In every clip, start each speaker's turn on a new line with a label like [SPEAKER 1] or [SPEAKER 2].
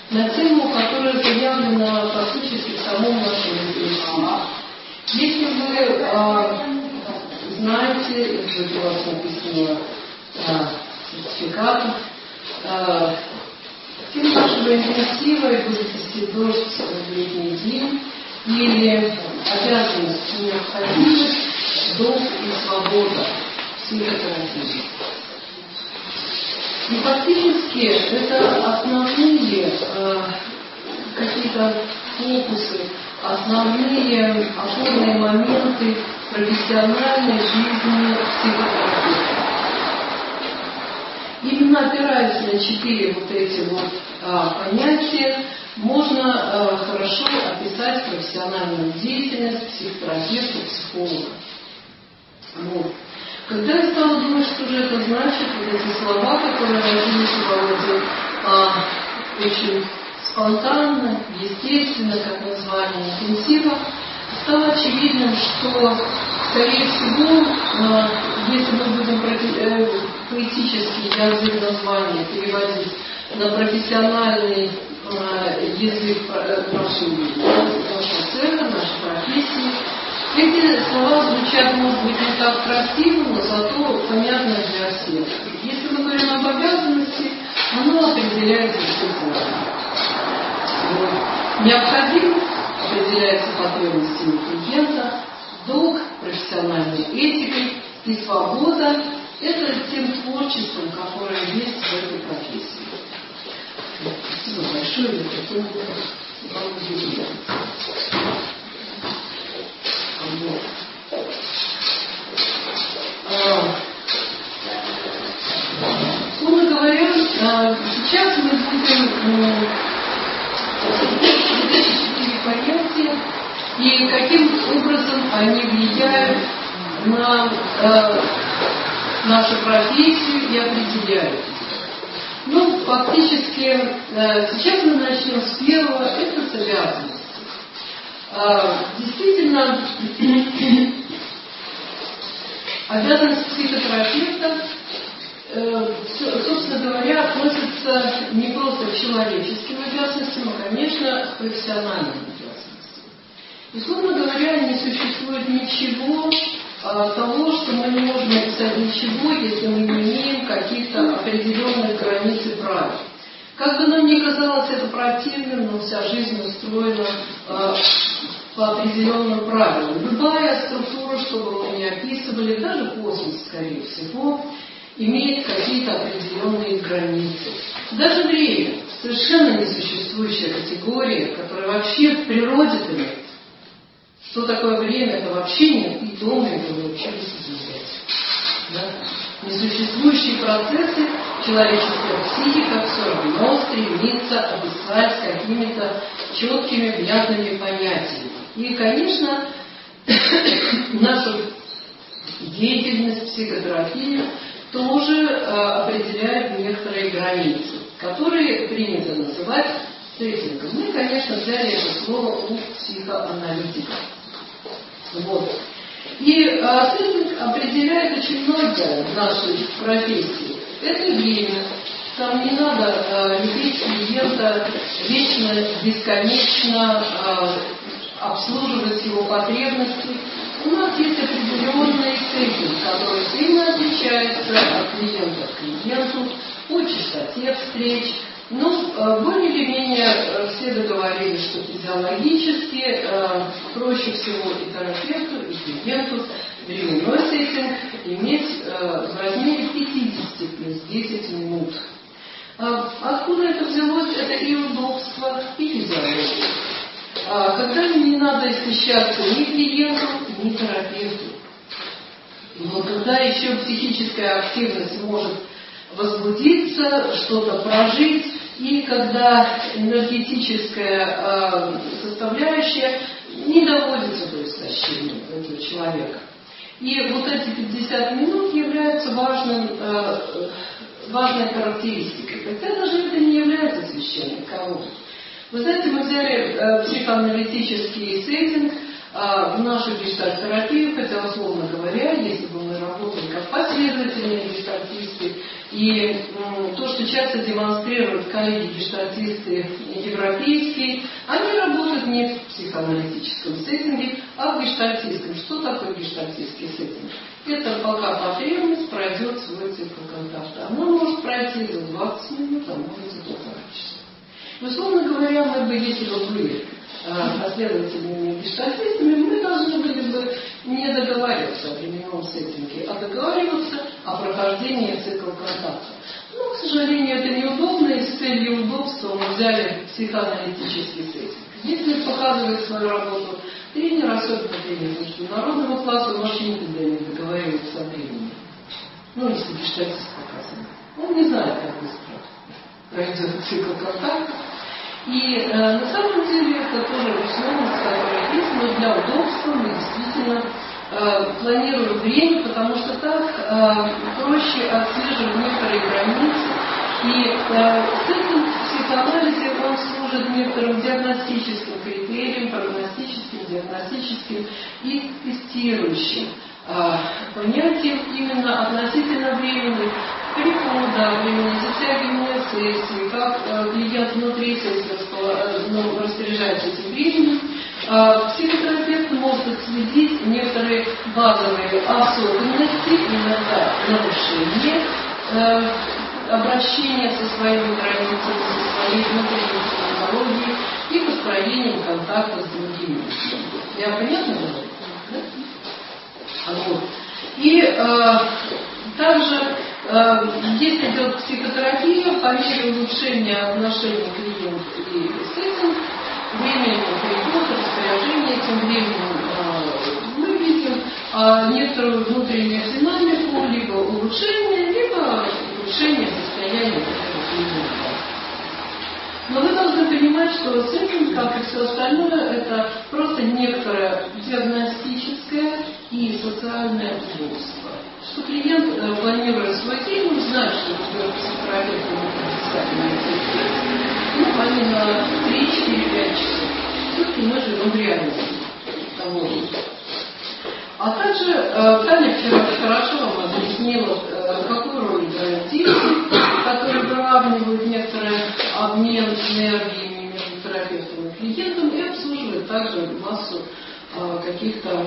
[SPEAKER 1] на тему, которая заявлена практически в самом нашем языке. Если вы знаете, если у вас написано сертификатов, тем нашего интенсива и будет идти дождь в летний день, или обязанность, необходимость, долг и свобода психотерапии. И фактически это основные какие-то фокусы, основные опорные моменты профессиональной жизни психотерапевта. Именно опираясь на 4 вот эти вот понятия, можно хорошо описать профессиональную деятельность психотерапевта, психолога. Вот. Когда я стала думать, что же это значит, вот эти слова, которые родились у Володи очень спонтанно, естественно, как название интенсива, стало очевидным, что, скорее всего, если мы будем поэтический язык названия переводить на профессиональный язык нашего цеха, нашей профессии, эти слова звучат, может быть, не так красиво, но зато понятно для всех. Если мы говорим об обязанности, оно определяется действительно. Необходимость определяется потребностями клиента, долг профессиональной этикой и свобода – это тем творчеством, которое есть в этой профессии. Спасибо большое за такое вам. Условно говоря, сейчас мы будем эти 4 понятия и каким образом они влияют на нашу профессию и определяют. Ну, фактически, сейчас мы начнем с первого, это с обязанностей. Действительно, обязанность психотерапевта, собственно говоря, относится не просто к человеческим обязанностям, а, конечно, к профессиональным обязанностям. И, словно говоря, не существует ничего того, что мы не можем написать ничего, если мы не имеем каких-то определенных границ и правил. Как бы нам ни казалось это противным, но вся жизнь устроена по определенным правилам. Любая структура, что бы мы ни описывали, даже космос, скорее всего, имеет какие-то определенные границы. Даже время, совершенно несуществующая категория, которая вообще в природе-то нет. Что такое время, это вообще нет, и дома это вы учились изучать. Да? Несуществующие процессы человеческая психика все равно стремится описать какими-то четкими, внятными понятиями. И, конечно, наша деятельность психотерапии тоже определяет некоторые границы, которые принято называть сеттингом. Мы, конечно, взяли это слово у психоаналитиков. Вот. И сеттинг определяет очень многое в нашей профессии. Это время. Там не надо любить клиента вечно, бесконечно, обслуживать его потребности. У нас есть определенный сеттинг, который сильно отличается от клиента к клиенту, по частоте встреч. Но более или менее все договорились, что физиологически проще всего и терапевту, и клиенту временной сеттинг иметь в размере 50 плюс 10 минут. Откуда это взялось? Это и удобство, и физиология. Когда не надо исхищаться ни клиенту, ни терапевту. Но когда еще психическая активность может возбудиться, что-то прожить, и когда энергетическая составляющая не доводится до истощения этого человека. И вот эти 50 минут являются важной характеристикой. Хотя даже это не является священным кого-то. Вы знаете, мы взяли психоаналитический сеттинг в нашу гештальт-терапию, хотя, условно говоря, если бы мы работали как последовательные гештальтисты, И то, что часто демонстрируют коллеги гештальтисты европейские, они работают не в психоаналитическом сеттинге, а в гештальтистском. Что такое гештальтистский сеттинг? Это пока потребность пройдет свой цикл контакта. Она может пройти за 20 минут, а может за полтора часа. Условно говоря, мы бы, если бы были последовательными гештальтистами, мы должны были бы не договариваться о временном сеттинге, а договариваться о прохождении цикла контакта. Но, к сожалению, это неудобно, и с целью удобства мы взяли психоаналитический сеттинг. Если показывает свою работу тренер, особенно тренер международного класса, он очень никогда не договаривается о времени. Ну, если гештальтист показывает. Он не знает, как быстро пройдет цикл контакта. И на самом деле это тоже условность, которая есть, но для удобства мы действительно планируем время, потому что так проще отслеживать некоторые границы. И сеттинг в психоанализе он служит некоторым диагностическим критерием, прогностическим, диагностическим и тестирующим понятием именно относительно времени перехода, времени затягивания сессии, как клиент внутри сессии распоряжается этим временем. Психотерапевт может отследить некоторые базовые особенности, иногда нарушения обращения со своими границами, со своей внутренней психологией и построением контакта с другими. Я понятно говорю? Да? Вот. И также здесь идет психотерапия по мере улучшения отношений клиент и сеттинг, времени перехода, распоряжения этим временем мы видим некоторую внутреннюю динамику, либо улучшение, либо улучшение состояния клиента. Но вы должны понимать, что сеттинг, как и все остальное, это просто некоторое диагностическое и социальное удобство. Что клиент, планируя свой день, знает, что у психотерапевта ну, помимо 3-4-5 часов. Все-таки мы живем в реальности того же. А также Таня вчера хорошо вам объяснила, какую роль играют дети, которые выравнивают некоторый обмен энергиями между терапевтом и клиентом и обслуживают также массу каких-то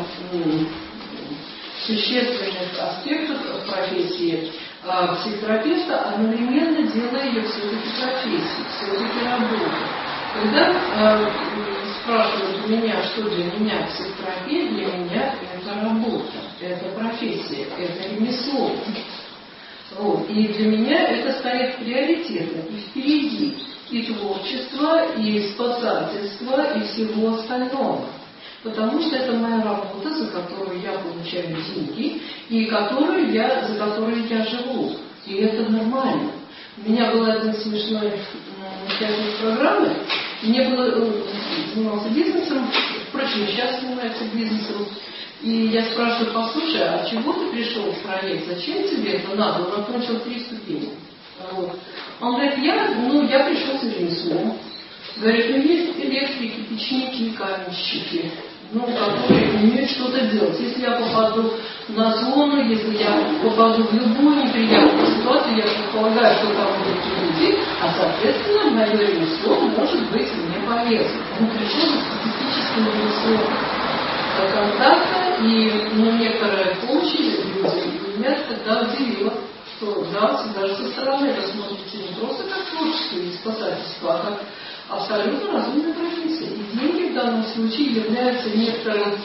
[SPEAKER 1] существенных аспектов профессии психотерапевта, одновременно делая ее все-таки профессией, все-таки работой. Когда спрашивают у меня, что для меня психотерапия, для меня это работа, это профессия, это ремесло. Вот. И для меня это стоит приоритетно и впереди и творчество, и спасательство, и всего остального. Потому что это моя работа, за которую я получаю деньги, и за которую я живу. И это нормально. У меня был один смешной участник программы, мне было, занимался бизнесом, впрочем, сейчас занимается бизнесом. И я спрашиваю: послушай, а чего ты пришел в проект? Зачем тебе это надо? Он окончил 3 ступени. Вот. Он говорит: я пришел с ремеслом. Говорит: есть электрики, печники, каменщики, которые умеют что-то делать. Если я попаду на зону, если я попаду в любую неприятную ситуацию, я предполагаю, что там будут люди, а соответственно мое ремесло может быть мне полезно. Он пришел с специфическим ремеслом контакта, и некоторые коучи, люди, меня тогда удивило, что да, даже со стороны это смотрите не просто как творчество и спасательство, а как абсолютно разумная профессия. И деньги в данном случае являются некоторым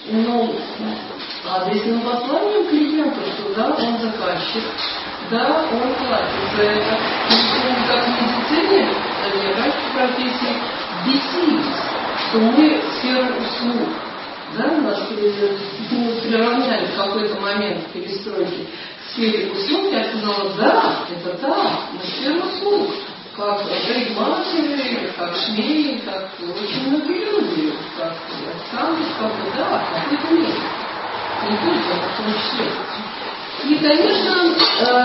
[SPEAKER 1] адресным посланием клиенту, что да, он заказчик, да, он платит за это. И как в медицине, наверное, в профессии бесились, что мы сферу услуг. Да, нас приравняли в какой-то момент перестройки к сфере услуг. Я сказала: да, это так, мы сфера услуг. Как парикмахеры, как швеи, как очень многие люди, как Александр, да, в какой-то мере. Не только, в том числе. И, конечно,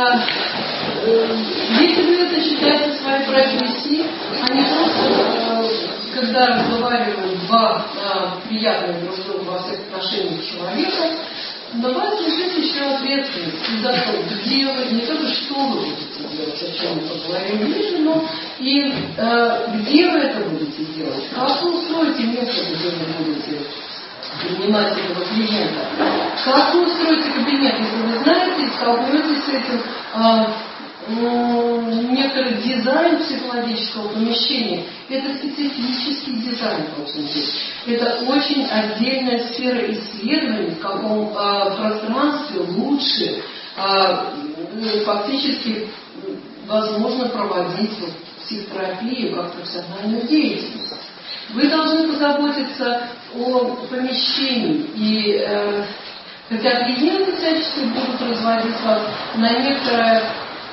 [SPEAKER 1] если вы это считаете своей профессией, а не просто, когда разговаривают два приятных друг другу во всех отношениях человека, давайте лежит еще большую ответственность и за то, где вы, не только что вы будете делать, о чем мы поговорим ниже, но и где вы это будете делать, как вы устроите место, где вы будете принимать этого клиента, как вы устроите кабинет, если вы знаете, столкнетесь с этим, некоторый дизайн психологического помещения, это специфический дизайн, это очень отдельная сфера исследований, в каком пространстве лучше фактически возможно проводить психотерапию как профессиональную деятельность. Вы должны позаботиться о помещении, и хотя клиенты всячески будут разводить вас на некоторое,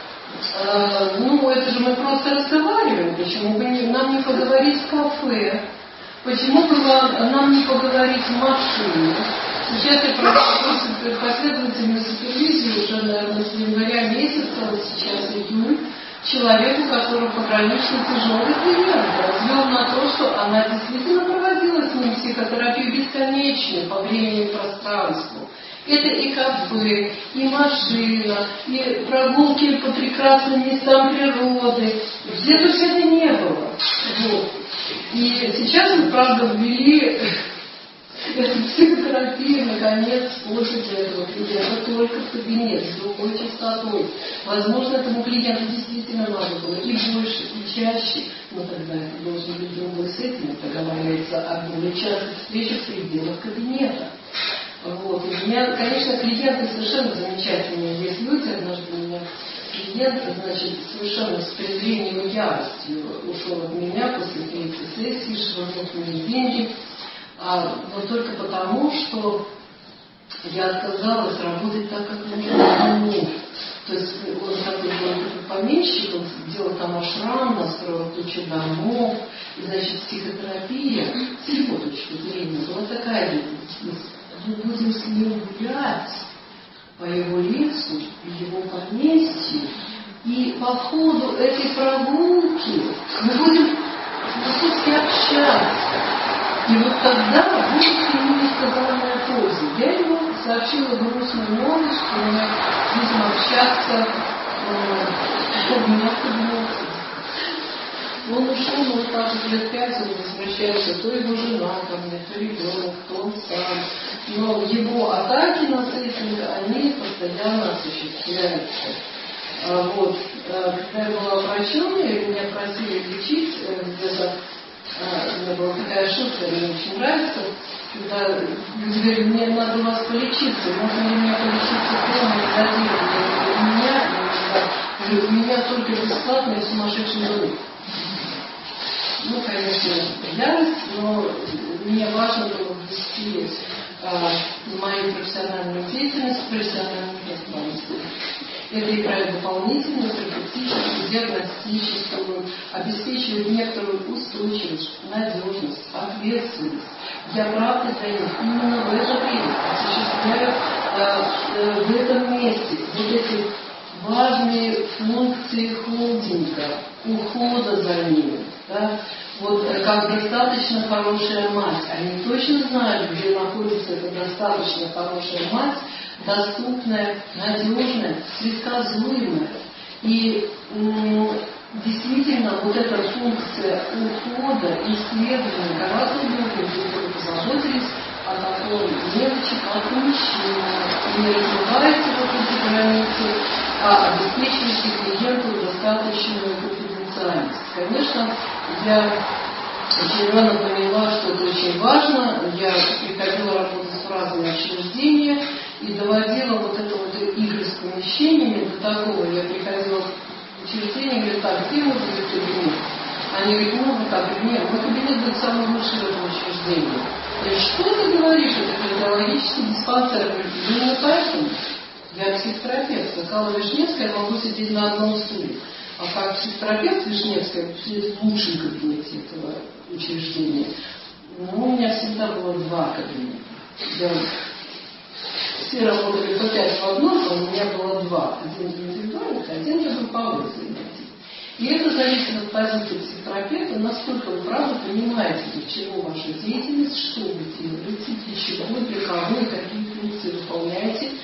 [SPEAKER 1] это же мы просто разговариваем, почему бы нам не поговорить в кафе, почему бы нам не поговорить в машине. Сейчас я провожу последовательную супервизию уже, наверное, с января месяца, вот сейчас июль, человеку, у которого пограничный тяжелый клиент, развел на то, что она действительно проводила с ним психотерапию бесконечную по времени и пространству. Это и кафе, и машина, и прогулки по прекрасным местам природы. Где-то все это не было. Вот. И сейчас мы, правда, ввели эту психотерапию, наконец, после этого клиента только в кабинет, с другой частотой. Возможно, этому клиенту действительно надо было и больше, и чаще, но тогда это должен быть другой сеттинг, договаривается о более частых встречах в пределах кабинета. Вот. И у меня, конечно, клиенты совершенно замечательные есть люди. Однажды у меня клиент, совершенно с презрением и яростью ушел от меня после третьей сессии, швырнув мне деньги. Вот только потому, что я отказалась работать так, как нужно ему. То есть он такой был помещик, он делал там ашрам, настроил кучу домов. И, психотерапия, с его точки зрения, была такая: мы будем с ним гулять по его лесу, в его поместью, и по ходу этой прогулки мы будем философски общаться. И вот тогда будет ему несказанная польза. Я ему сообщила грустную новость, что мы будем общаться у меня в кабинете. Он ушел, но вот так вот лет 5 он возвращается, то его жена ко мне, то ребенок, то он сам. Но его атаки на сеттинг, они постоянно осуществляются. Вот. Когда я была врачом, и меня просили лечить, где-то у меня была такая шутка, мне очень нравится, когда люди говорят: мне надо у вас полечиться, можно ли мне полечиться дома или за у меня только бесплатный сумасшедший друг. Конечно, ярость, но мне важно было ввести мою профессиональную деятельность в профессиональном пространстве. Это играет дополнительную, терапевтическую, диагностическую, обеспечивает некоторую устойчивость, надежность, ответственность. Я правда для них именно в это время осуществляю в этом месте вот эти важные функции холдинга, ухода за ними. Да? Вот как достаточно хорошая мать. Они точно знают, где находится эта достаточно хорошая мать, доступная, надежная, предсказуемая. И действительно вот эта функция ухода, исследования гораздо глубже, если вы позаботились о таком мелочи, как помещение, не разрываете вот эти границы, а обеспечиваете клиенту достаточную конфиденциальность. Конечно, я очень рано поняла, что это очень важно. Я приходила работать с разными учреждениями и доводила вот это вот игры с помещениями до такого. Я приходила в учреждение и говорю: так, где может быть кабинет? Они говорят: вот так, нет, мой кабинет будет самый лучший в этом учреждении. Я говорю: что ты говоришь? Это кардиологический диспансер. Я говорю: именно поэтому я психотерапевт. Как Алла Вишневская, я могу сидеть на одном стуле. А как психотерапевт Вишневская сидит в лучшем кабинете этого учреждения. У меня всегда было 2 кабинета. Все работали по 5 в одном, а у меня было 2. Один для индивидуальных, один для групповых занятий. И это зависит от позиции психотерапевта, насколько вы правда понимаете, для чего ваша деятельность, что вы делаете, для чего, для кого и какие функции выполняете,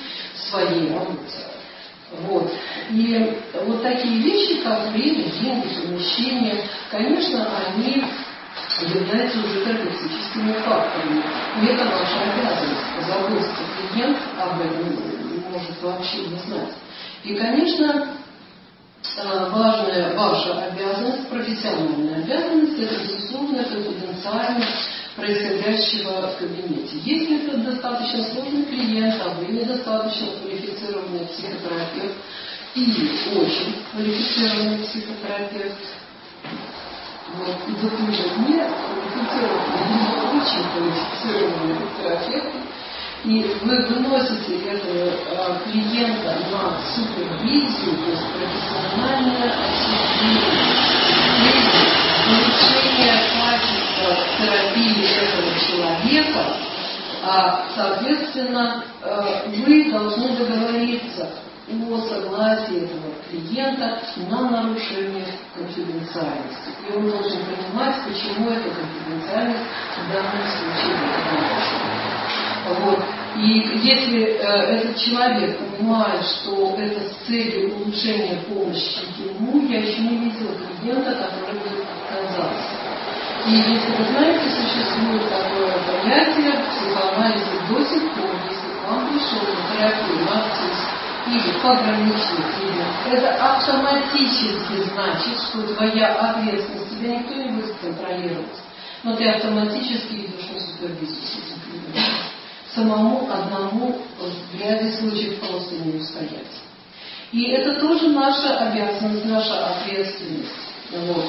[SPEAKER 1] в своей работе. Вот. И вот такие вещи, как время, деньги, совмещение, конечно, они являются уже терапевтическими факторами. И это наша обязанность позаботиться. Клиент об этом может вообще не знать. И, конечно, важная ваша обязанность, профессиональная обязанность, это безусловно конфиденциальность происходящего в кабинете. Если это достаточно сложный клиент, а вы недостаточно квалифицированный психотерапевт или очень квалифицированный психотерапевт, вот, и допустим, не квалифицированный, очень квалифицированный терапевт, и вы выносите этого клиента на супервизию, то есть профессиональное осуществление, улучшение качества терапии этого человека, соответственно, вы должны договориться о согласии этого клиента на нарушение конфиденциальности. И он должен понимать, почему эта конфиденциальность в данном случае нарушена. Вот. И если этот человек понимает, что это с целью улучшения помощи ему, я еще не видела клиента, который будет отказаться. И если вы знаете, существует такое понятие в психоанализе до сих пор, если к вам пришел на терапию нарцисс или пограничный клиент, это автоматически значит, что твоя ответственность, тебя никто не будет контролировать, но ты автоматически идешь на супервизию с этим клиентом. Самому одному в ряде случаев просто не устоять. И это тоже наша обязанность, наша ответственность. Вот.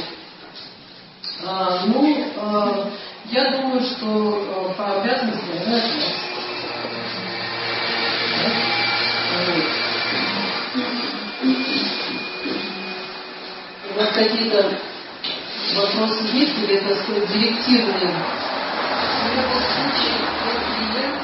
[SPEAKER 1] Я думаю, что по обязанности, у вас какие-то вопросы есть, или это сказать, директивные?
[SPEAKER 2] В любом случае, клиент,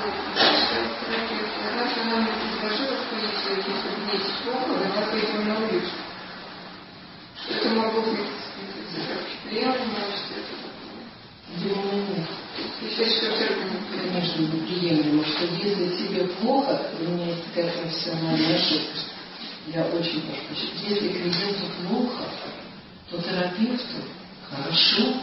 [SPEAKER 2] когда она мне предложила, что если в кабинете плохо, я поэтому не увижу. Что это могло быть неприемлемо, что это такое.
[SPEAKER 1] Думаю, нет.
[SPEAKER 2] Я считаю, что это
[SPEAKER 1] конечно, неприемлемо, что если тебе плохо, у меня есть такая профессиональная ошибка. Я очень прошу прощения. Если клиенту плохо, то терапевту хорошо.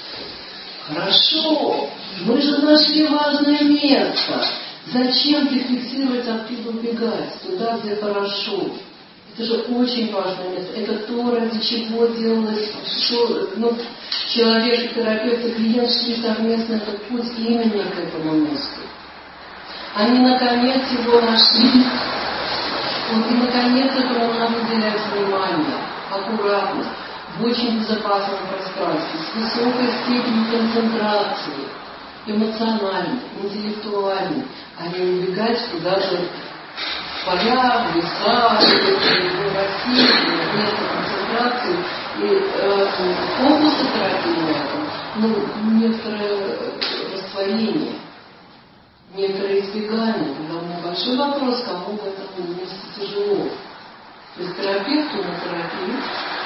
[SPEAKER 1] Хорошо, мы же нашли важное место. Зачем ты фиксировать, оттуда убегать? Туда, где хорошо. Это же очень важное место. Это то, ради чего делалось, что человек, терапевт и клиент шли совместно этот путь именно к этому месту. Они наконец его нашли. И наконец этому надо уделять внимание, аккуратно, в очень безопасном пространстве, с высокой степенью концентрации, эмоциональной, интеллектуальной, а не убегать куда-то в поля, в леса, в России, в место концентрации. И фокусы терапии на этом, некоторое растворение, некоторое избегание. Когда у меня большой вопрос, кому в этом месте тяжело. То есть терапевту на терапию.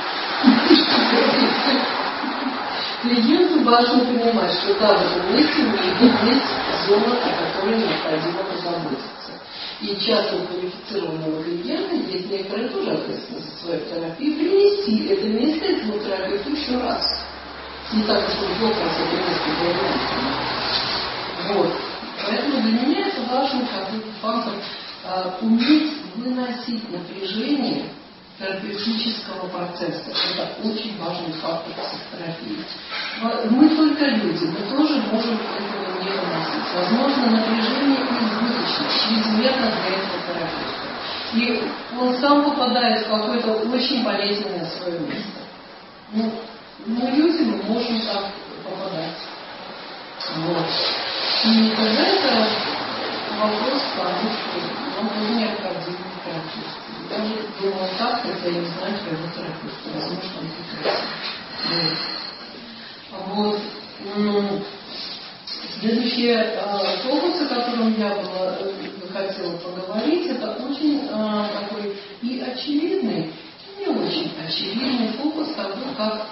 [SPEAKER 1] Клиенту важно понимать, что да, в этом месте у него есть зона, о которой необходимо позаботиться. И часто у квалифицированного клиента есть некоторая тоже ответственность за свою терапию, принести это место этому терапевту еще раз. Не так, что плохо с этим местом появляется. Вот. Поэтому для меня это важный какой-то фактор уметь выносить напряжение терапевтического процесса. Это очень важный фактор психотерапии. Мы только люди, мы тоже можем этого не выносить. Возможно, напряжение избыточно, чрезмерно для этого терапевта. И он сам попадает в какое-то очень болезненное свое место. Мы люди, мы можем так попадать. Вот. И тогда это вопрос тому, что нам тоже необходимо терапевт. Я же думала так, хотя я не знаю своего терапевта. Возможно, он прекрасен. Вот. Следующий фокус, о котором я хотела поговорить, это очень такой и очевидный, и не очень очевидный фокус, такой как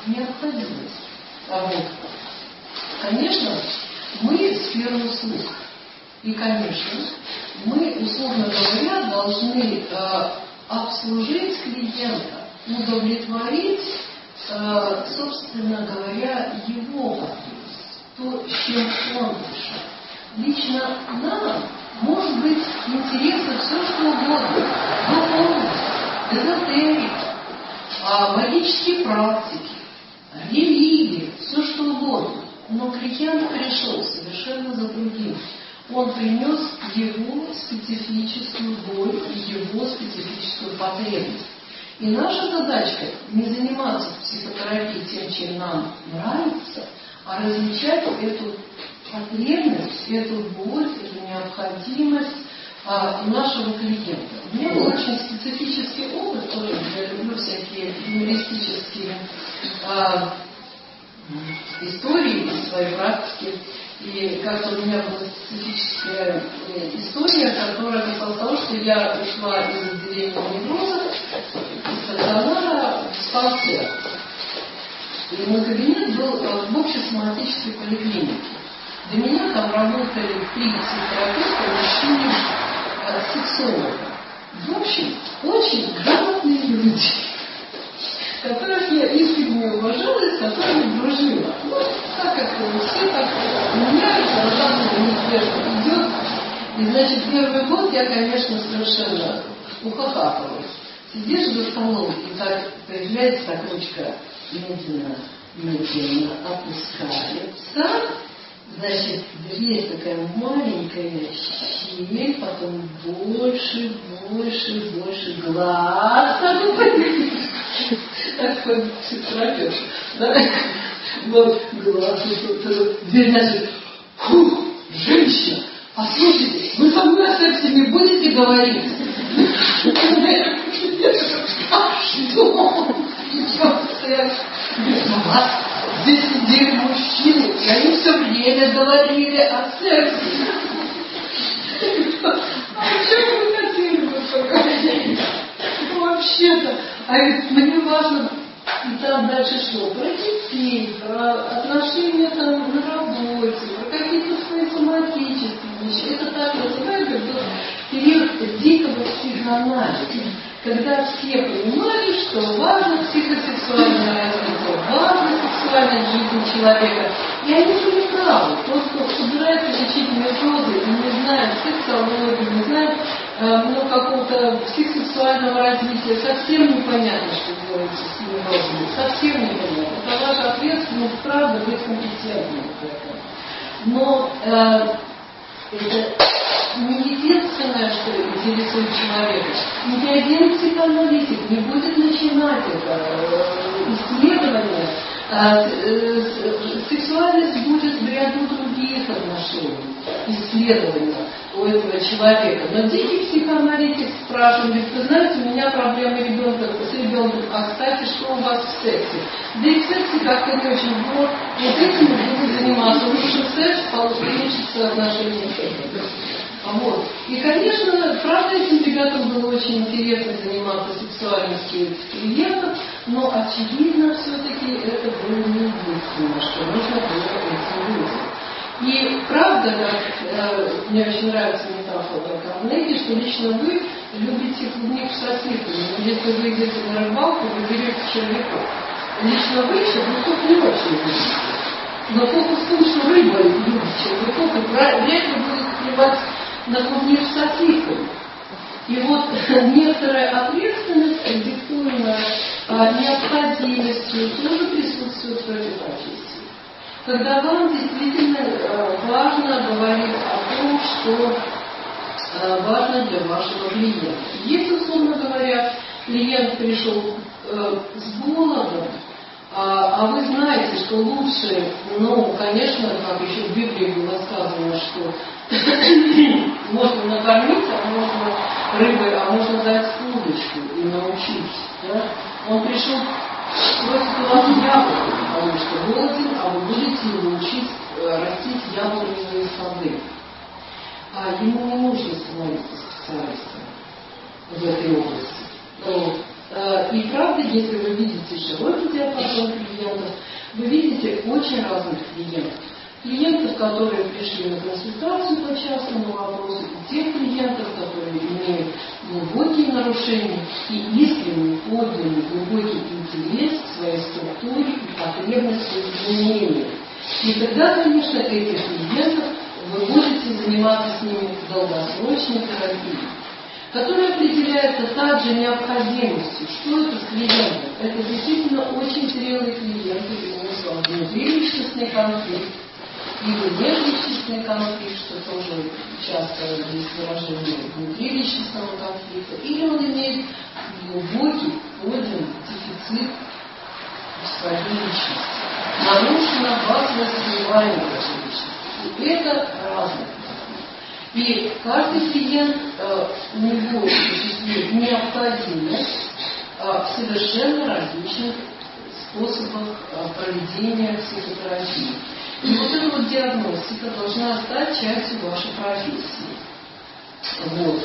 [SPEAKER 1] необходимость. Вот. Конечно, мы сферу услуг. И, конечно, мы, условно говоря, должны обслужить клиента, удовлетворить, собственно говоря, его потребность, то, с чем он дышит. Лично нам может быть интересно все, что угодно. Духовность, эзотерика, магические практики, религия, все, что угодно. Но клиент пришел совершенно за другим. Он принес его специфическую боль и его специфическую потребность. И наша задачка не заниматься в психотерапии тем, чем нам нравится, а различать эту потребность, эту боль, эту необходимость нашего клиента. У меня был очень специфический опыт, тоже я люблю всякие юмористические истории из своей практики. И как-то у меня была специфическая история, которая касалась того, что я ушла из отделения невроза, из стационара в диспансер. И мой кабинет был в общесоматической поликлинике. До меня там работали 3 психотерапевта, мужчины, сексолога. В общем, очень грамотные люди, которых я искренне уважала и с которыми дружила. Ну, так как все так меняются, а там неизбежно идет. И, значит, первый год я, конечно, совершенно ухахатывалась. Сидишь за столом, и так появляется так ручка медленно опускается. Значит, дверь такая маленькая, щель, потом больше глаз. Такой психотерапевт. Вот глаз, дверь, значит, фух, женщина, послушайте, вы со мной о сексе не будете говорить? Что? Идет секс. Здесь сидели мужчины, и они все время говорили о сексе. А о чем вы хотели бы поговорить? Вообще-то, а ведь мне важно, и там дальше что? Про детей, про отношения там на работе, про какие-то свои соматические вещи. Это так называется, как период дикого психоанализа, когда все понимали, что важно психосексуальное развитие, важно сексуальная жизнь человека. И они были правы. Тот, кто собирается лечить неврозы и не знает сексологию, не знает какого-то психосексуального развития, совсем непонятно, что делается с неврозами. Совсем непонятно. Это ваша ответственность, правда, быть компетентным в этом. Но это не единственное, что интересует человека. Ни один психоаналитик не будет начинать это исследование. Сексуальность будет в ряду других отношений, исследования у этого человека. Но дикий психоаналитик спрашивает, говорит, вы знаете, у меня проблемы с ребенком, а кстати, что у вас в сексе? Да и в сексе как-то не очень было, вот этим буду заниматься, лучше секс, улучшится отношения с этим. Вот. И, конечно, правда, этим ребятам было очень интересно заниматься сексуальностью клиентов, но, очевидно, все-таки это было не единственное, что нужно было этим людям. И правда, мне очень нравится метафора Карнеги, что лично вы любите клубнику со сливками. Но если вы идете на рыбалку, вы берете червяков. Лично вы червяков не очень любите. Но фокус в том, что рыба любит червяков, и вряд ли будет клевать на клубнику со сливками. И вот некоторая ответственность, диктуемая необходимостью, тоже присутствует в этой профессии. Когда вам действительно важно говорить о том, что важно для вашего клиента. Если, условно говоря, клиент пришел с голодом, а вы знаете, что лучше, конечно, как еще в Библии было сказано, что можно накормить, а можно рыбой, а можно дать удочку и научить. Да? Он пришел, просит у вас яблоко, потому что голоден, а вы будете его учить растить яблоневые сады. А ему не нужно становиться специалистом в этой области. И правда, если вы видите широкий диапазон клиентов, вы видите очень разных клиентов. клиентов, которые пришли на консультацию по частному вопросу, и тех клиентов, которые имеют глубокие нарушения и искренний, подлинный, глубокий интерес к своей структуре и потребности в изменении. И тогда, конечно, этих клиентов вы будете заниматься с ними долгосрочной терапией, которая определяется также необходимостью. Что это с клиентом? Это действительно очень зрелые клиенты, имеют внутриличностный конфликт, или межличностный конфликт, что тоже часто есть выражение внутриличностного конфликта, или он имеет глубокий, подлинный дефицит в своей личности. Нарушена базовая созреваемая личности. И это разное. И каждый клиент у него существует необходимость в совершенно различных способах проведения психотерапии. И вот эта вот диагностика должна стать частью вашей профессии. Вот.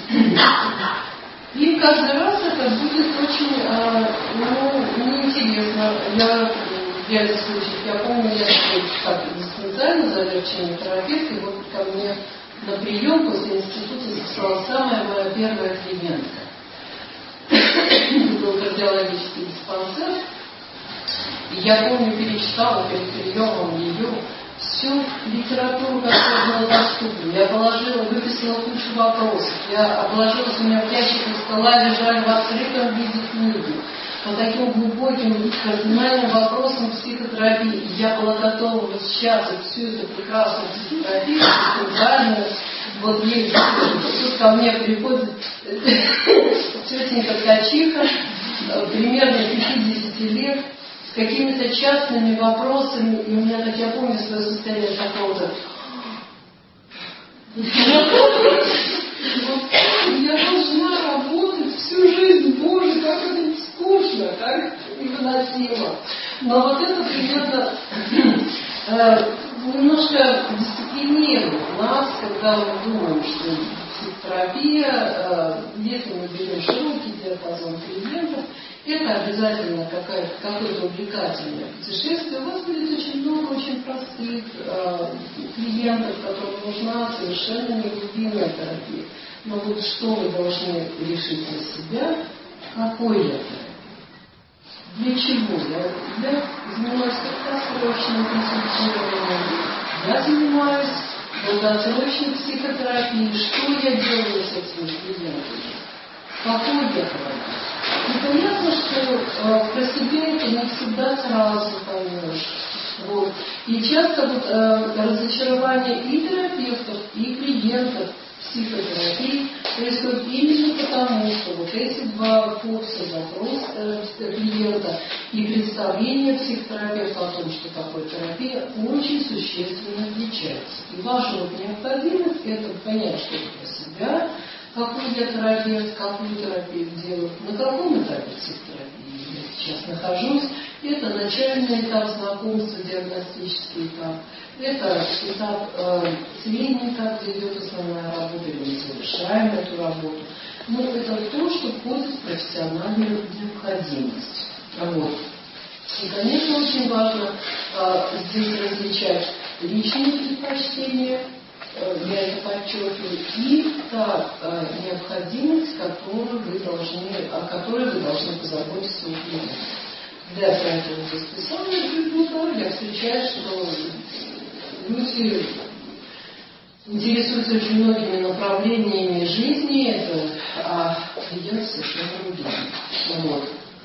[SPEAKER 1] И каждый раз это будет очень неинтересно. В ряде случаев, я помню, я как диспансерно завершенный терапевт, и вот ко мне на прием после института записала самая моя первая клиентка. Это был кардиологический диспансер. И я помню, перечитала перед приемом ее всю литературу, которая была доступна. Я выписала кучу вопросов. Я обложилась, у меня в ящиках стола лежали в открытом виде книги по таким глубоким кардинальным вопросам психотерапии. И я была готова вот сейчас вот всю эту прекрасную психотерапию, специальную, вот ей тут ко мне приходит тетенька ткачиха, примерно 50 лет, с какими-то частными вопросами, и у меня, так я помню свое состояние такого-то. Я должна работать всю жизнь, Боже, как это скучно, как невыносимо. Но вот это примерно немножко дисциплинирует нас, когда мы думаем, что психотерапия, если мы берем широкий диапазон клиентов, это обязательно какое-то увлекательное путешествие. У вас будет очень много очень простых клиентов, которым нужна совершенно неглубинная терапия. Но вот что вы должны решить для себя, какой это? Для чего? Я занимаюсь краткосрочным консультированием, я занимаюсь долгосрочной психотерапией. Что я делаю с этими клиентами? Какой я терапия? И понятно, что про себя это не всегда сразу поймешь. Вот. И часто вот, разочарование и терапевтов, и клиентов психотерапии происходит именно потому, что вот эти два курса, запрос клиента и представление психотерапевта о том, что такое терапия, очень существенно отличаются. И ваша вот необходимость это понять, что это про себя, какой я терапевт, какую терапию делаю, на каком этапе психотерапии я сейчас нахожусь. Это начальный этап знакомства, диагностический этап. Это этап, средний этап, где идет основная работа, или мы завершаем эту работу. Но это то, что входит в профессиональную необходимость. Вот. И, конечно, очень важно здесь различать личные предпочтения, я это подчеркиваю, и та необходимость, о которой вы должны позаботиться у клиента. Для этого здесь писала, я встречаю, что люди интересуются очень многими направлениями жизни, а клиент совершенно другими.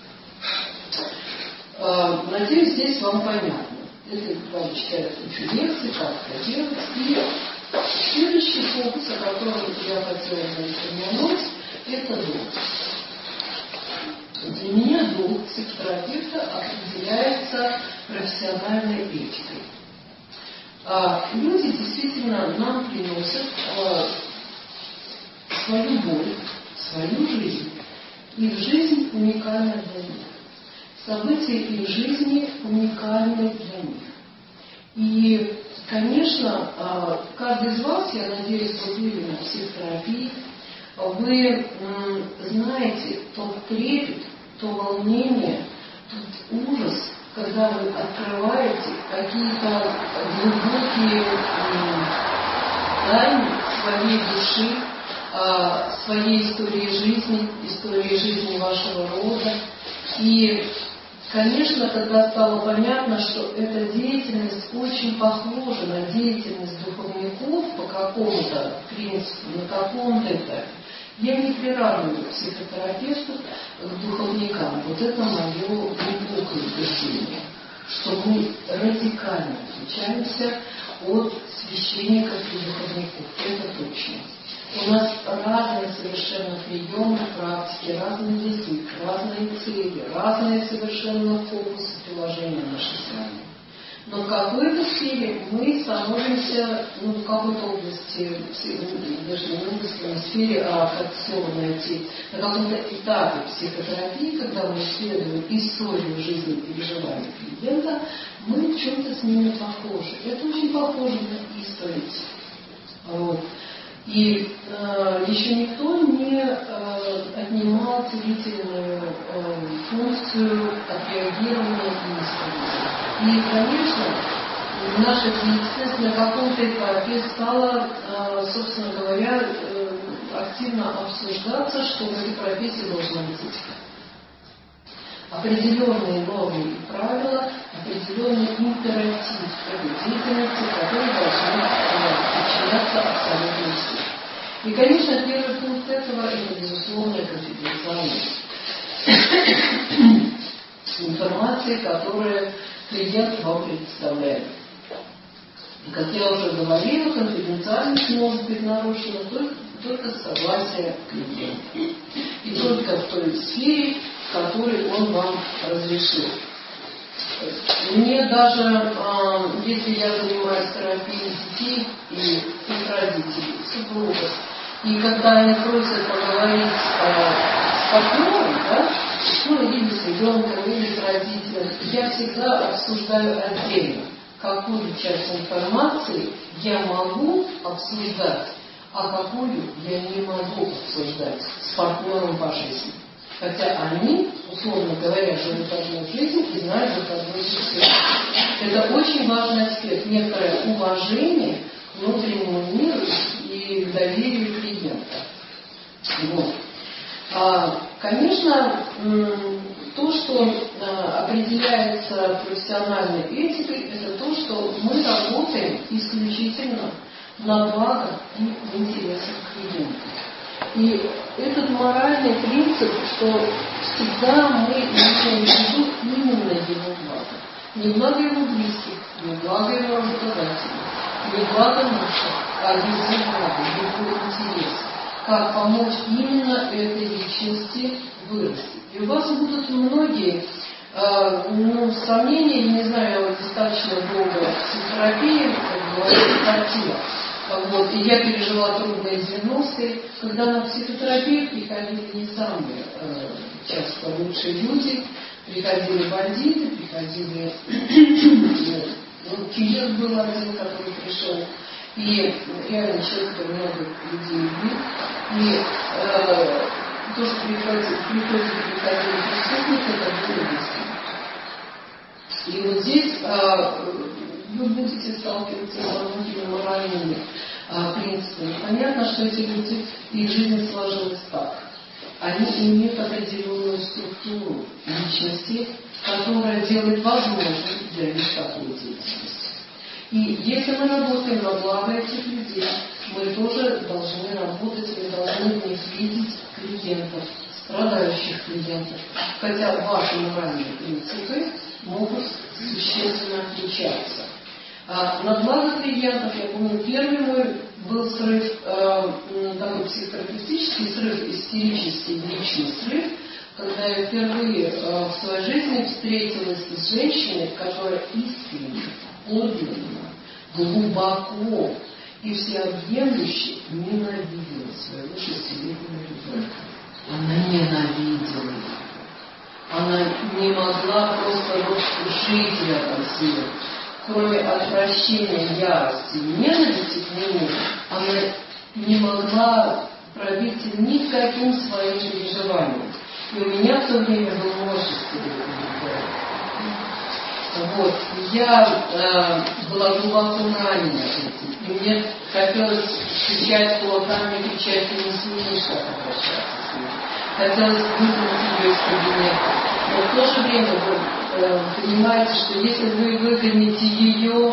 [SPEAKER 1] Вот. Надеюсь, здесь вам понятно. Это вам читают кучу лекций, как это делать. И следующий фокус, о котором я хотела бы упомянуть, это долг. Для меня долг психотерапевта определяется профессиональной этикой. Люди действительно нам приносят свою боль, свою жизнь. Их жизнь уникальна для них. События их жизни уникальны для них. И, конечно, каждый из вас, я надеюсь, вы были на психотерапии, вы знаете тот трепет, то волнение, тот ужас, когда вы открываете какие-то глубокие тайны своей души, своей истории жизни вашего рода. И, конечно, когда стало понятно, что эта деятельность очень похожа на деятельность духовников по какому-то принципу, на каком-то этапе, я не приравниваю психотерапевтов к духовникам. Вот это мое глубокое убеждение, что мы радикально отличаемся от священников и духовников. Это точно. У нас разные совершенно приемы, практики, разный язык, разные цели, разные совершенно фокусы приложения нашей страны. Но в какой-то сфере мы становимся, в какой-то области, даже не в областной сфере, а как слово найти, на каком-то этапе психотерапии, когда мы исследуем историю жизни и переживаний клиента, мы в чем-то с ними похожи. Это очень похоже на исповедь. Вот. И еще никто не отнимал целительную функцию отреагирования и исповеди. И, конечно, наша деятельность на каком-то этапе стала, собственно говоря, активно обсуждаться, что в этой профессии должна быть этика. Определенные нормы и правила, определенный императив этой деятельности, которые должны подчиняться абсолютно всем. И, конечно, первый пункт этого – это безусловная конфиденциальность информации, которую клиент вам предоставляет. И, как я уже говорила, конфиденциальность может быть нарушена только с согласия клиента. И только в той сфере, в которой он вам разрешил. Мне даже, если я занимаюсь терапией детей и их родителей, супругов, и когда они просят поговорить с партнером, да, или с ребенком, или с родителем, я всегда обсуждаю отдельно, какую часть информации я могу обсуждать, а какую я не могу обсуждать с партнером по жизни. Хотя они, условно говоря, живут одну жизнь и знают друг одну жизнь. Это очень важный аспект, некоторое уважение к внутреннему миру и к доверию клиента. Вот. Конечно, то, что определяется профессиональной этикой, это то, что мы работаем исключительно на благо и в интересах клиента. И этот моральный принцип, что всегда мы имеем в виду именно его благо. Не благо его близких, не благо его работодателей, не благо мужа, а его благо, его интерес. Как помочь именно этой личности вырасти. И у вас будут многие сомнения, я не знаю, я достаточно долго психотерапии, как говорится, хотела. Вот, и я пережила трудные 90-е, когда на психотерапию приходили не самые часто лучшие люди, приходили бандиты, приходили киллер был один, который пришел, и реально человек, который много людей убил, и то, что приходили преступники, это было истина. И вот здесь вы будете сталкиваться со многими моральными принципами. Понятно, что эти люди, их жизнь сложилась так. Они имеют определенную структуру личности, которая делает возможным для них такую деятельность. И если мы работаем на благо этих людей, мы тоже должны работать, мы должны в них видеть клиентов, страдающих клиентов. Хотя ваши моральные принципы могут существенно отличаться. На благо клиентов, я помню, первый мой был срыв, такой психотерапевтический срыв, истерический личный срыв, когда я впервые в своей жизни встретилась с женщиной, которая искренне, подлинно, глубоко и всеобъемлюще ненавидела своего 6-летнего ребенка. Она ненавидела его. Она не могла просто жить рядом с ним. Кроме отвращения, ярости и ненависти к нему, она не могла пробиться никаким своим переживанием. И у меня в то время был мой 6-летний ребенок. Вот. Я была глубоко ранена этим. И мне хотелось кричать кулаками, кричать, ты не смеешь так обращаться с ней. Хотелось выгнать ее из кабинета. Но в то же время вы понимаете, что если вы выгоните ее,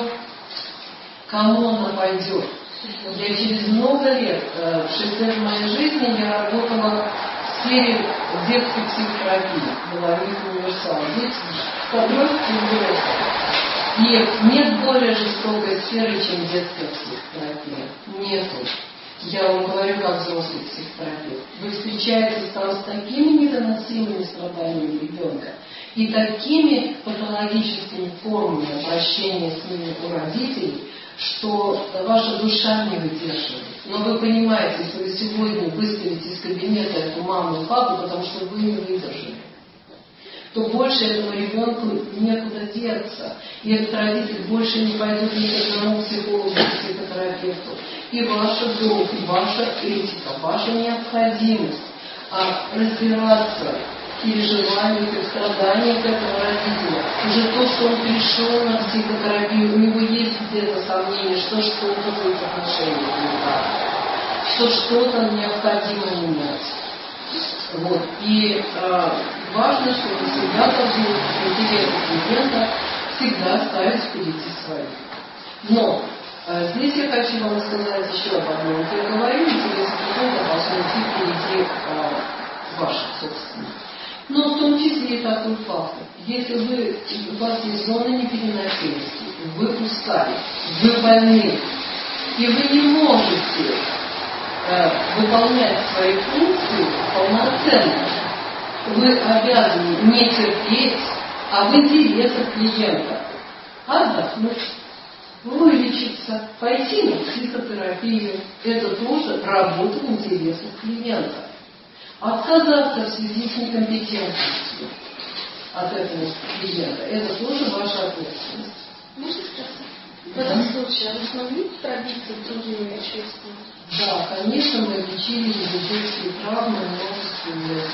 [SPEAKER 1] кому она пойдет? Я через много лет, 6 лет моей жизни, я работала в сфере детской психотерапии. Была у них универсал. Дети, подростки и взрослые. И нет более жестокой сферы, чем детская психотерапия. Нету. Я вам говорю, как взрослый психотерапевт. Вы встречаетесь там с такими невыносимыми страданиями ребенка и такими патологическими формами обращения с ними у родителей, что ваша душа не выдерживает. Но вы понимаете, если вы сегодня выставите из кабинета эту маму и папу, потому что вы не выдержали, то больше этому ребенку некуда деться. И этот родитель больше не пойдет ни к одному психологу, ни к психотерапевту. И ваша долг, и ваша этика, ваша необходимость разбираться в переживаниях и страданиях этого родителя. Уже то, что он пришел на психотерапию, у него есть где-то сомнение, что что-то в этих отношениях не так, что что-то необходимо менять. Вот. И важно, чтобы всегда должны интересы клиента всегда ставить впереди своих. Но здесь я хочу вам сказать еще об одном. Вот я говорю, интересы клиента должны идти впереди ваших собственных. Но в том числе и такой фактор. Если у вас есть зона непереносимости, вы устали, вы больны, и вы не можете выполнять свои функции полноценно, вы обязаны не терпеть, а в интересах клиента отдохнуть, вылечиться, пойти на психотерапию. Это тоже работа в интересах клиента. Отказаться в связи с некомпетентностью от этого клиента, это тоже ваша ответственность.
[SPEAKER 3] Можно спросить? В этом случае вы смогли пробиться другими чувствами?
[SPEAKER 1] Да, конечно, мы лечили детские травмы, множественные.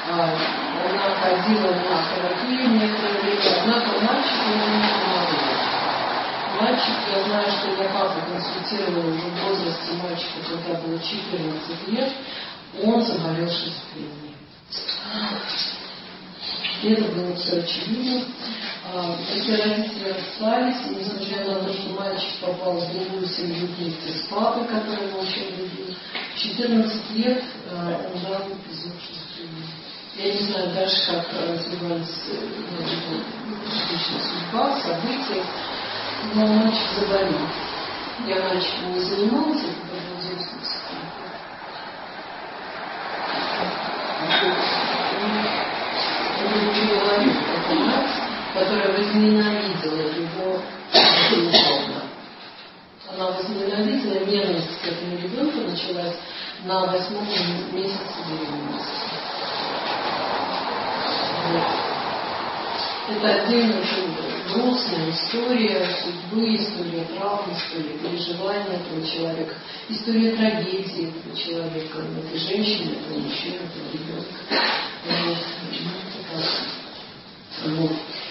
[SPEAKER 1] Она ходила на терапию некоторое время, однако мальчик уже не помогал. Мальчик, я знаю, что я папу консультировала уже в возрасте мальчика, когда было 14 лет, он заболел шизофренией. И это было все очевидно. Эти родители расстались, и несмотря на то, что мальчик попал в другую семью вместе с папой, который его очень любил, в 14 лет он дал эпизод шизофрении. Я не знаю дальше, как развивались личная судьба, события, но мальчик заболел. Я мальчиком не занималась, это был взрослый психолог. Я говорю, это мать, которая возненавидела его безусловно. Она возненавидела, ненависть к этому ребенку началась на 8-м месяце беременности. Вот. Это отдельно очень грустная история судьбы, история травм, история переживания этого человека, история трагедии этого человека, этой женщины, этого мужчины, этого ребенка. Вот.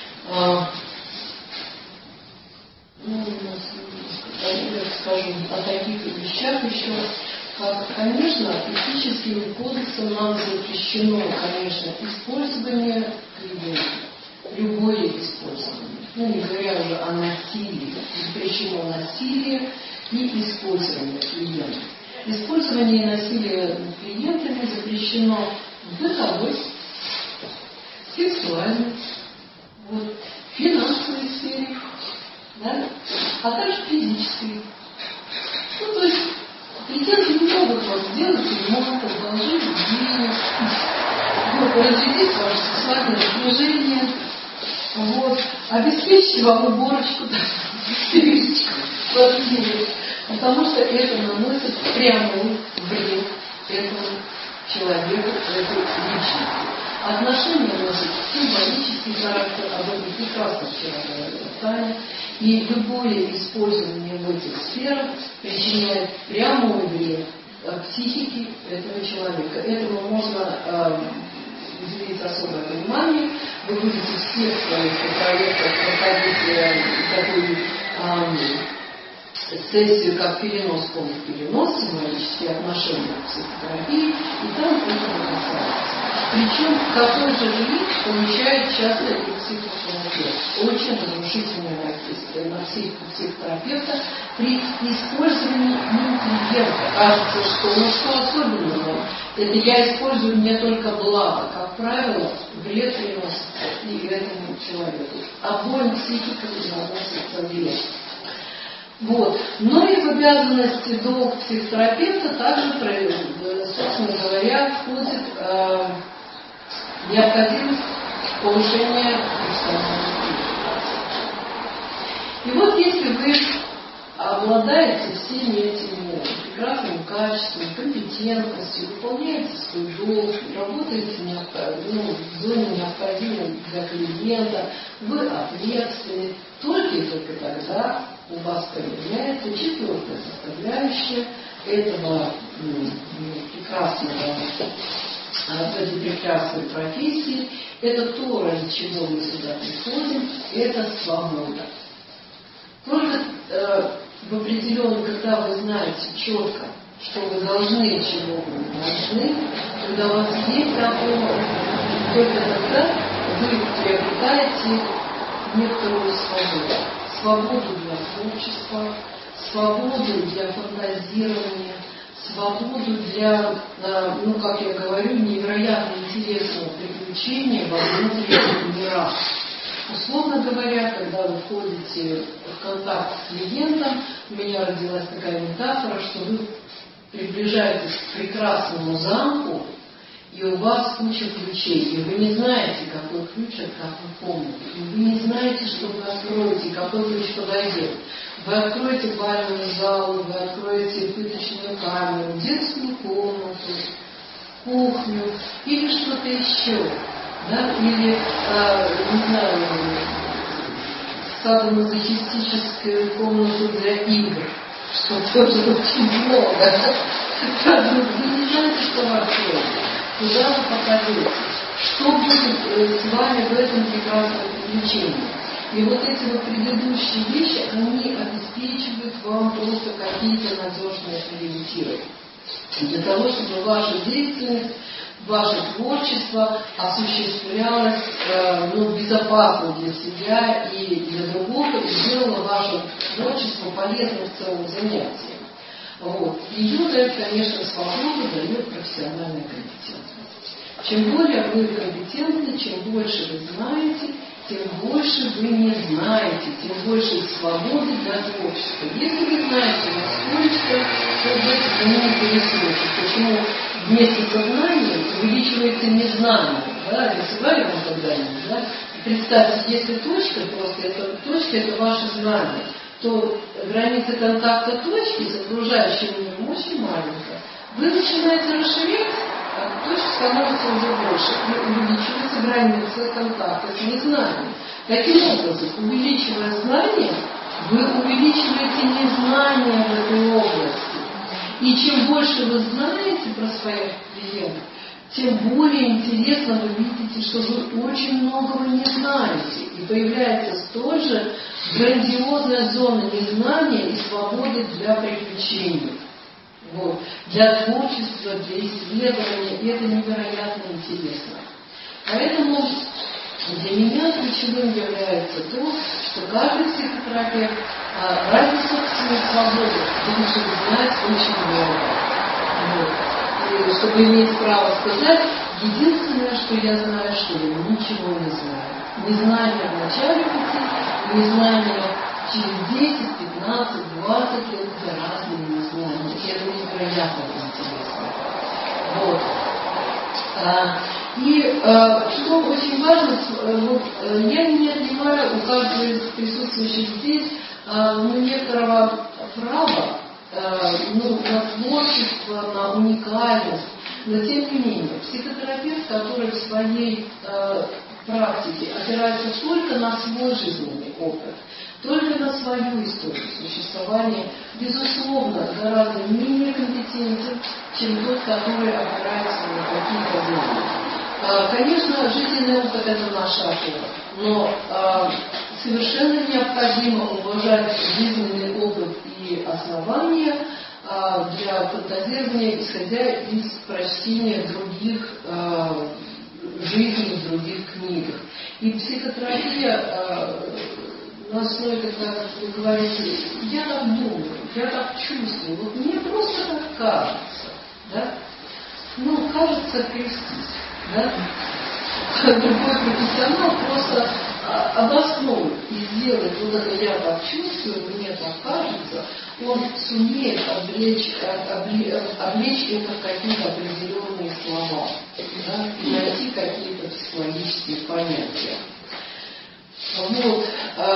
[SPEAKER 1] Я скажу о таких вещах еще раз. Конечно, этическим кодексом нам запрещено, конечно, использование клиента. Любое использование. Не говоря уже о насилии. Запрещено насилие и использование клиента. Использование и насилие над клиентами запрещено в бытовой, сексуальной, финансовой сфере, да? А также физической. То есть клиенты не могут вас сделать, не могут продолжить денег, разрядить ваше сексуальное напряжение, обеспечить вам уборочку, стрижечку, потому что это наносит прямой вред этому человеку, этой личности. Отношения носят символический характер, об этом прекрасно вчера говорила Таня, и любое использование в этих сферах причиняет прямой вред психике этого человека. Этому можно уделить особое внимание, вы будете всех своих проектах проходить такую сессию, как перенос, полный перенос, символические отношения к психотерапии, и там это касается. Причем какой же эффект получает часто и психотерапевт. Очень разрушительное воздействие на психику психотерапевта при использовании им клиента. Кажется, что особенного, это я использую не только благо, как правило, вред приносится и этому человеку. Обоим психикам наносится вред. Вот. Но и в обязанности долг психотерапевта также, собственно говоря, входит необходимость повышения профессиональной квалификации. И вот если вы обладаете всеми этими прекрасными качествами, компетентностью, выполняете свой долг, работаете в зоне необходимой для клиента, вы ответственны, только и только тогда у вас появляется четвертая составляющая этого этой прекрасной профессии. Это то, ради чего мы сюда приходим, это свобода. Только в определенном, когда вы знаете четко, что вы должны, чего вы не должны, когда у вас есть опора, только тогда вы приобретаете некоторую свободу. Свободу для творчества, свободу для фантазирования, свободу для, как я говорю, невероятно интересного приключения во внутренних мирах. Условно говоря, когда вы входите в контакт с клиентом, у меня родилась такая метафора, что вы приближаетесь к прекрасному замку, и у вас куча ключей, и вы не знаете, какой ключ от какой комнаты, и вы не знаете, что вы откроете, какой ключ подойдет. Вы откроете бальную залу, вы откроете пыточную камеру, детскую комнату, кухню или что-то еще. Да? Или, не знаю, садомазохистическую комнату для игр, что тоже очень много. Вы не знаете, что вы откроете, куда вы попадете, что будет с вами в этом прекрасном приключении. И вот эти вот предыдущие вещи, они обеспечивают вам просто какие-то надежные ориентиры. Для того, чтобы ваша деятельность, ваше творчество осуществлялось безопасно для себя и для другого, и сделало ваше творчество полезным в целом занятием. Вот. Ее дает, конечно, свободу, дает профессиональная компетентность. Чем более вы компетентны, чем больше вы знаете, тем больше вы не знаете, тем больше свободы для творчества. Если вы знаете насколько, то вы не интересуетесь. Почему вместе со знанием увеличивается незнание? Да? Рисовали вам когда-нибудь? Да? Представьте, если точка, просто эта точка это ваше знание, то граница контакта точки с окружающим миром очень маленькая. Вы начинаете расширять, а точка становится уже больше, и увеличивается граница контакта с незнанием. Таким образом, увеличивая знание, вы увеличиваете незнание в этой области. И чем больше вы знаете про своих клиентов, тем более интересно вы видите, что вы очень многого не знаете. И появляется столь же грандиозная зона незнания и свободы для приключений. Вот. Для творчества, для исследования. И это невероятно интересно. Поэтому для меня ключевым является то, что каждый психотерапевт ради собственной свободы должен знать очень много. Вот. И чтобы иметь право сказать, единственное, что я знаю, что я ничего не знаю. Незнание в начале пути, незнание через 10, 15, 20 лет это разные незнания. И это невероятно интересно. Вот. И что очень важно, я не отнимаю у каждого из присутствующих здесь некоторого права на творчество, на уникальность. Но тем не менее, психотерапевт, который в своей практике опирается только на свой жизненный опыт, только на свою историю существования, безусловно, гораздо менее компетентен, чем тот, который опирается на какие-то знания. Конечно, жизненный опыт – это наша опора, но совершенно необходимо уважать жизненный опыт и основания для фантазирования, исходя из прочтения других жизней в других книгах. И психотерапия на основе, как вы говорите, я так думаю, я так чувствую, вот мне просто так кажется, да? Ну, кажется, крестись, да? Другой профессионал просто обоснует и сделает вот это я так чувствую, мне так кажется, он сумеет облечь это в какие-то определенные слова, да, и найти какие-то психологические понятия. Вот.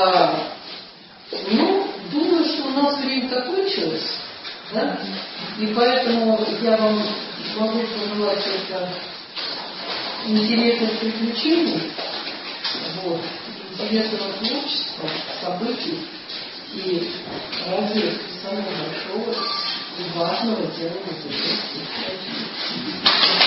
[SPEAKER 1] Ну, думаю, что у нас время закончилось, да? И поэтому я вам могу пожелать это интересных приключений, вот, интересного творчества, событий и развития самого большого и важного дела в